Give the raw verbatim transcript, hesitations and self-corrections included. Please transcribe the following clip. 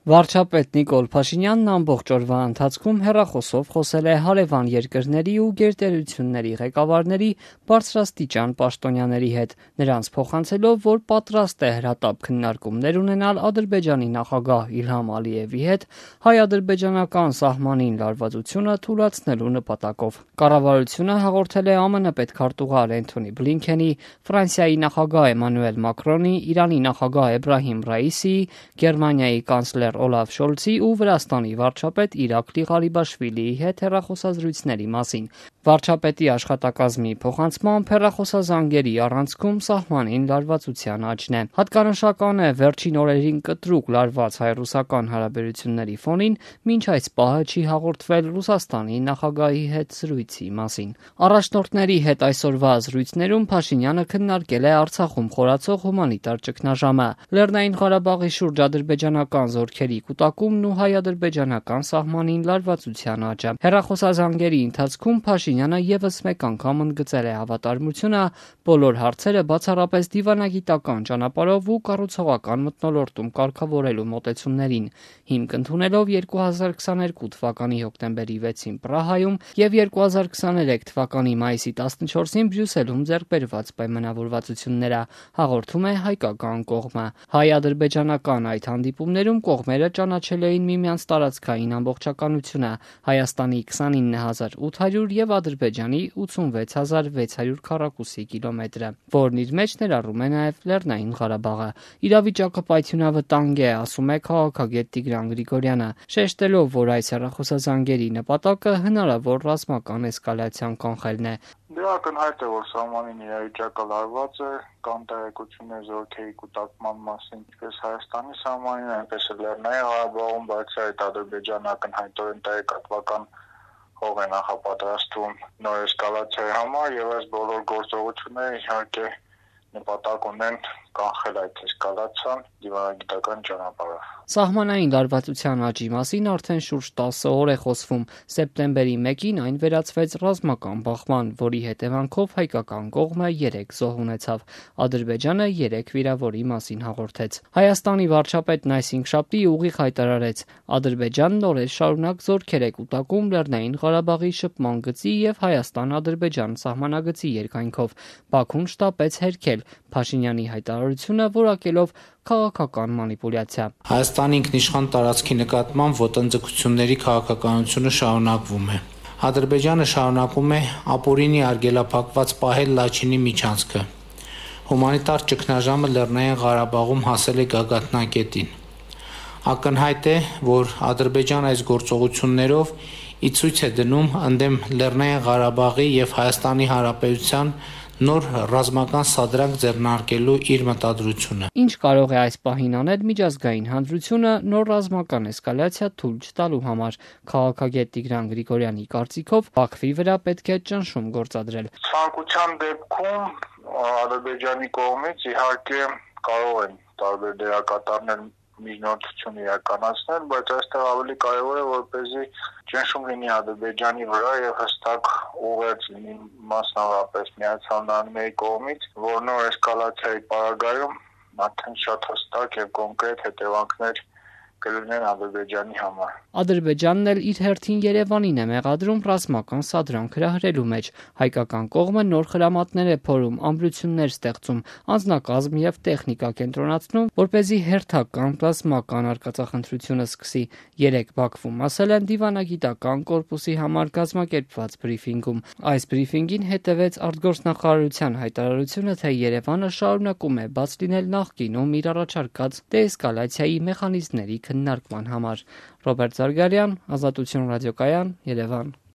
Վարչապետ Նիկոլ Փաշինյանն ամբողջ օրվա ընթացքում հեռախոսով խոսել է հարևան երկրների ու գերտերությունների ղեկավարների բարձրաստիճան պաշտոնյաների հետ, նրանց փոխանցելով, որ պատրաստ է հրատապ քննարկումներ ունենալ Ադրբեջանի նախագահ Իլհամ Ալիևի հետ հայ-ադրբեջանական սահմանին լարվածությունը թույլատնելու նպատակով։ Կառավարությունը հաղորդել է ԱՄՆ պետքարտուղար Էնթոնի Բլինքենի, Ֆրանսիայի նախագահ Էմանուել Մակրոնի, Իրանի նախագահ Էբրահիմ Ռայիսիի, Գերմանիայի կանցլեր Օլաֆ Շոլցի ու Վրաստանի վարչապետ Իրակլի Ղարիբաշվիլիի հետ հեռախոսազրույցների մասին։ Վարչապետի աշխատակազմի փոխանցմամբ հեռախոսազանգերի առանցքում սահմանին լարվածության աճն է։ Հատկանշական է վերջին օրերին կտրուկ լարված հայ-ռուսական հարաբերությունների ֆոնին մինչ այս պահը չի հաղորդվել Ռուսաստանի նախագահի հետ զրույցի մասին։ Առաջնորդների հետ այսօրվա զրույցներում Փաշինյանը քննարկել է Արցախում խորացող հումանիտար ճգնաժամը, Լեռնային Ղարաբաղի շուրջ ադրբեջանական զորքերի կուտակումն ու հայ-ադրբեջանական սահմանին լարվածության աճը։ Հեռախոսազանգերի ընթացքում Փաշինյանը ևս մեկ անգամ ընդգծել է հավատարմությունը բոլոր հարցերը բացառապես դիվանագիտական ճանապարհով ու կառուցողական մթնոլորտում կարգավորելու մոտեցումներին, հիմք ընդունելով երկու հազար քսաներկու թվականի հոկտեմբերի վեցին Պրահայում եւ երկու հազար քսաներեք թվականի մայիսի տասնչորսին Բրյուսելում ձեռք բերված պայմանավորվածությունները, հաղորդում է հայկական կողմը։ Հայ-ադրբեջանական այդ հանդիպումներում կողմերը ճանաչել էին միմյանց տարածքային ամբողջականությունը՝ Հայաստանի քսանինը հազար ութ հարյուր եւ Ադրբեջանի ութսունվեց հազար վեց հարյուր քառակուսի կիլոմետրը, որն իր մեջ ներառում է նաեւ Լեռնային Ղարաբաղը։ Իրավիճակը պայթյունավտանգ է, ասում է քաղաքագետ Տիգրան Գրիգորյանը, շեշտելով, որ այս հեռախոսազանգերի նպատակը հնարավոր ռազմական էսկալացիան կանխելն է։ Դե ակնհայտ է, որ սահմանին իրավիճակը լարված է, կան տեղեկություններ զորքերի կուտակման մասին, ինչպես Հայաստանի սահմանին, այնպես էլ Լեռնային Ղարաբաղում, բայց այդ Ադրբեջանը ակնհայտորեն տեղեկատվական հող է նախապատրաստում նոր էսկալացիայի համար եւ այս բոլոր գործողությունները իհարկե նպատակ ունեն կանխել այդ էսկալացիան դիվանագիտական ճանապարհով։ Սահմանային լարվածության աճի մասին արդեն շուրջ տասը օր է խոսվում։ Սեպտեմբերի մեկին այն վերածվեց ռազմական բախման, որի հետևանքով հայկական կողմը երեք զոհ ունեցավ։ Ադրբեջանը երեք վիրավորի մասին հաղորդեց։ Հայաստանի վարչապետն այս հինգշաբթի ուղիղ հայտարարեց. Ադրբեջանն օրեր շարունակ զորքեր է կուտակում Լեռնային Ղարաբաղի շփման գծի եւ Հայաստան-Ադրբեջան սահմանագծի երկայնքով։ Բաքուն շտապեց հերքել Փաշինյանի հայտարարությունը որակելով քաղաքական մանիպուլյացիա։ Հայաստանի ինքնիշխան տարածքի նկատմամբ ոտնձգությունների քաղաքականությունը շարունակվում է։ Ադրբեջանը շարունակում է ապօրինի արգելափակված պահել Լաչինի միջանցքը։ Հումանիտար ճգնաժամը Լեռնային Ղարաբաղում հասել է գագաթնակետին։ Ակնհայտ է, որ Ադրբեջանը այս գործողություններով ի ցույց է դնում ընդդեմ Լեռնային Ղարաբաղի եւ Հայաստանի Հանրապետության նոր ռազմական սադրանք ձեռնարկելու իր մտադրությունը։ Ինչ կարող է այս պահին անել միջազգային հանրությունը նոր ռազմական էսկալացիա թույլ չտալու համար։ Քաղաքագետ Տիգրան Գրիգորյանի կարծիքով Բաքվի վրա պետք է ճնշում գործադրել։ Ցանկության դեպքում Ադրբեջանի կողմից իհարկե կարող են տարբեր դերակատարներ միջնորդություն իրականացնել, բայց այստեղ ավելի կարևոր է, որպեսզի ճնշում լինի Ադրբեջանի վրա եւ հստակ ուղերձ լինի մասնավորապես Միացյալ Նահանգների կողմից, որ նոր էսկալացիայի պարագայում արդեն շատ հստակ եւ կոնկրետ հետևանքներ կլինեն Ադրբեջանի համար։ Ադրբեջանն էլ իր հերթին Երևանին է մեղադրում ռազմական սադրանք հրահրելու մեջ։ Հայկական կողմը նոր խրամատներ է փորում, ամրություններ ստեղծում, անձնակազմ եւ տեխնիկա կենտրոնացնում, որպեսզի հերթական ռազմական արկածախնդրությունը սկսի։ Երեք Բաքվում ասել են դիվանագիտական կորպուսի համար կազմակերպված բրիֆինգում։ Այս բրիֆինգին հետևեց արտգործնախարարության հայտարարությունը, թե Երևանը շարունակում է բաց լինել նախկինում իր առաջարկած դեէսկալացիայի մեխանիզմների քննարկման համար։ Ռոբերտ Զարգարյան, Ազատություն ռադիոկայան, Երևան։